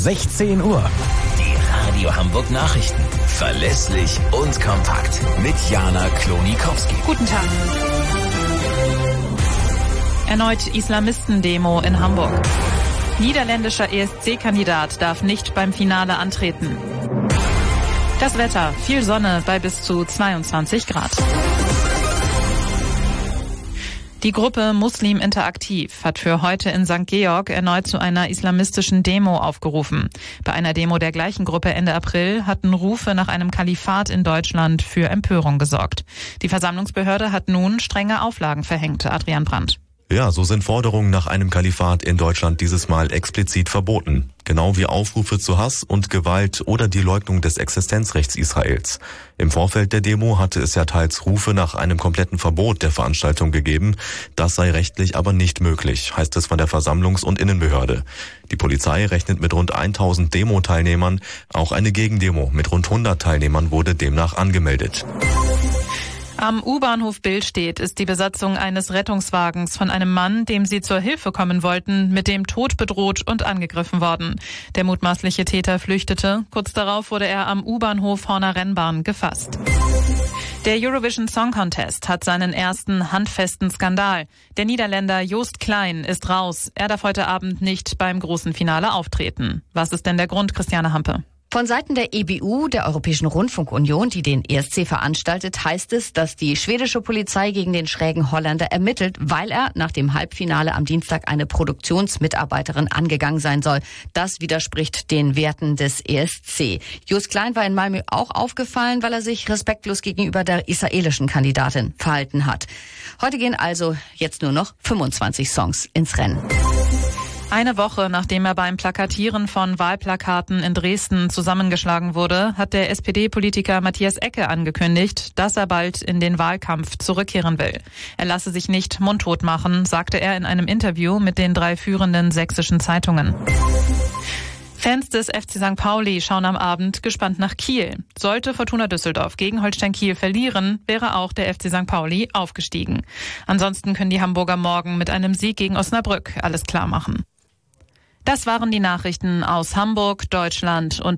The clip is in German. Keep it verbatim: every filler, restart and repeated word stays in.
sechzehn Uhr. Die Radio Hamburg Nachrichten. Verlässlich und kompakt. Mit Jana Klonikowski. Guten Tag. Erneut Islamistendemo in Hamburg. Niederländischer E S C-Kandidat darf nicht beim Finale antreten. Das Wetter, viel Sonne bei bis zu zweiundzwanzig Grad. Die Gruppe Muslim Interaktiv hat für heute in Sankt Georg erneut zu einer islamistischen Demo aufgerufen. Bei einer Demo der gleichen Gruppe Ende April hatten Rufe nach einem Kalifat in Deutschland für Empörung gesorgt. Die Versammlungsbehörde hat nun strenge Auflagen verhängt. Adrian Brandt. Ja, so sind Forderungen nach einem Kalifat in Deutschland dieses Mal explizit verboten. Genau wie Aufrufe zu Hass und Gewalt oder die Leugnung des Existenzrechts Israels. Im Vorfeld der Demo hatte es ja teils Rufe nach einem kompletten Verbot der Veranstaltung gegeben. Das sei rechtlich aber nicht möglich, heißt es von der Versammlungs- und Innenbehörde. Die Polizei rechnet mit rund tausend Demo-Teilnehmern. Auch eine Gegendemo mit rund hundert Teilnehmern wurde demnach angemeldet. Am U-Bahnhof Billstedt ist die Besatzung eines Rettungswagens von einem Mann, dem sie zur Hilfe kommen wollten, mit dem Tod bedroht und angegriffen worden. Der mutmaßliche Täter flüchtete. Kurz darauf wurde er am U-Bahnhof Horner Rennbahn gefasst. Der Eurovision Song Contest hat seinen ersten handfesten Skandal. Der Niederländer Joost Klein ist raus. Er darf heute Abend nicht beim großen Finale auftreten. Was ist denn der Grund, Christiane Hampe? Von Seiten der E B U, der Europäischen Rundfunkunion, die den E S C veranstaltet, heißt es, dass die schwedische Polizei gegen den schrägen Holländer ermittelt, weil er nach dem Halbfinale am Dienstag eine Produktionsmitarbeiterin angegangen sein soll. Das widerspricht den Werten des E S C. Joost Klein war in Malmö auch aufgefallen, weil er sich respektlos gegenüber der israelischen Kandidatin verhalten hat. Heute gehen also jetzt nur noch fünfundzwanzig Songs ins Rennen. Eine Woche nachdem er beim Plakatieren von Wahlplakaten in Dresden zusammengeschlagen wurde, hat der S P D-Politiker Matthias Ecke angekündigt, dass er bald in den Wahlkampf zurückkehren will. Er lasse sich nicht mundtot machen, sagte er in einem Interview mit den drei führenden sächsischen Zeitungen. Fans des F C Sankt Pauli schauen am Abend gespannt nach Kiel. Sollte Fortuna Düsseldorf gegen Holstein Kiel verlieren, wäre auch der F C Sankt Pauli aufgestiegen. Ansonsten können die Hamburger morgen mit einem Sieg gegen Osnabrück alles klar machen. Das waren die Nachrichten aus Hamburg, Deutschland und